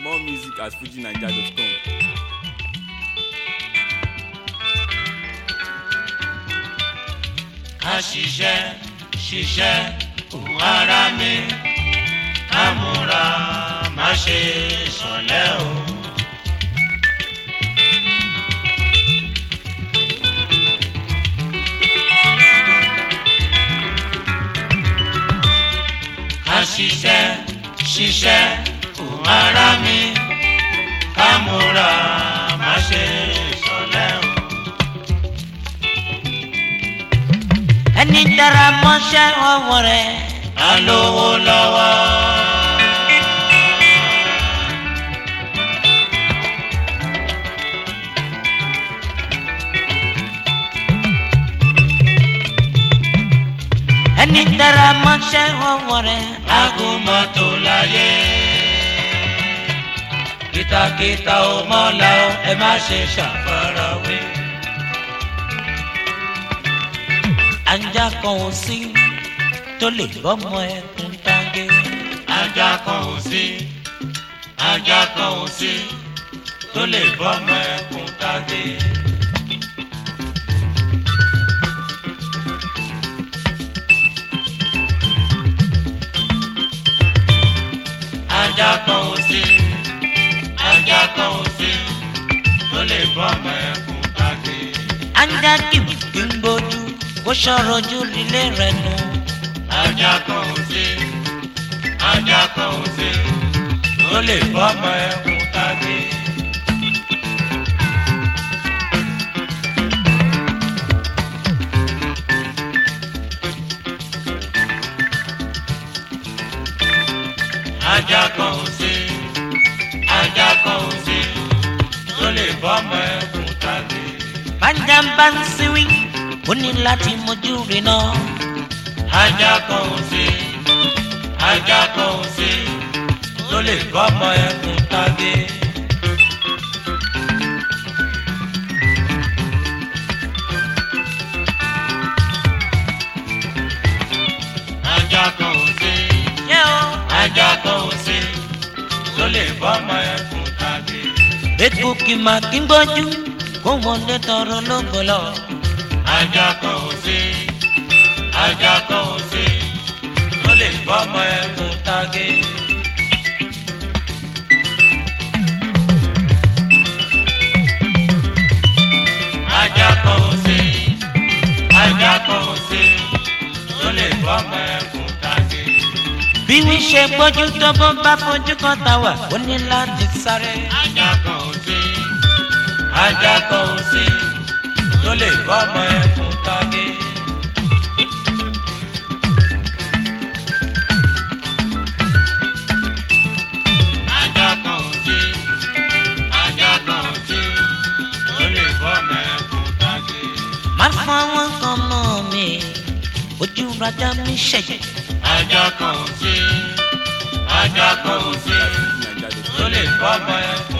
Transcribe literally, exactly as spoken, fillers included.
More music at fuji naija dot com. Ká ṣiṣẹ́ ṣiṣẹ́ òun ara mi ká múra má ṣe ṣọ̀lẹ o. Ká ṣiṣẹ́ ṣiṣẹ́ òun ara mi ká múra má ṣe ṣọ̀lẹ o. Ẹni dára mọ́ṣẹ́ ọwọ́ rẹ̀ á lówó lọ́wọ́. ẹni dára mọ́ṣẹ́ ọwọ́ rẹ̀ á gùn mọ́tò láyé. Kìtàkìtà ò mọ́la o ẹ má ṣe ṣàfarawé. ajá kan ò sí tó lè bọ́mọ ẹkùn tágé. Ajá kan ò sí ajá kan ò sí tó lè bọ́mọ ẹkùn tágé. Ajá kan ò sí ajá kan ò sí tó lè bọ́mọ ẹkùn tágé. ajá kìí kí ń gbójú kó ṣọ̀rọ̀ ojú lílé rẹ̀ nù. Ajá kan ò sí ajá kan ò sí tó lè bọ́mọ ẹkùn tágé. Ajá kan ò sí ajá kan ò sí tó lè bọ́mọ ẹkùn tágé. bájá bá ń síwí ó ní láti mójú rẹ̀ náà. Ajá kan ò sí ajá kan ò sí tó lè bọ́mọ ẹkùn tágé. Ajá kan ò sí yẹ́ o. ajá kan ò sí tó lè bọ́mọ ẹkùn tágé. ètò kìmà kí ń gbójú kó wọlé tọrọ lọ́gbọ̀lọ́. Ajá kan ò sí ajá kan ò sí tó lè bọ́mọ ẹkùn tágé. Ajá kan ò sí ajá kan ò sí tó lè bọ́mọ ẹkùn tágé. bí wí ṣe gbójú tó bó bá fojú kan ta wà ó ní láti sáré. Ajá kan ò sí ajá kan ò sí tó lè bọ́mọ ẹkùn tágé. Ajá kan ò sí ajá kan ò sí tó lè bọ́mọ ẹkùn tágé. má fọwọ́ kan mọ́ mi ojú rajà mi ṣẹ̀jẹ̀. Ajá kan ò sí ajá kan ò sí tó lè bọ́mọ ẹkùn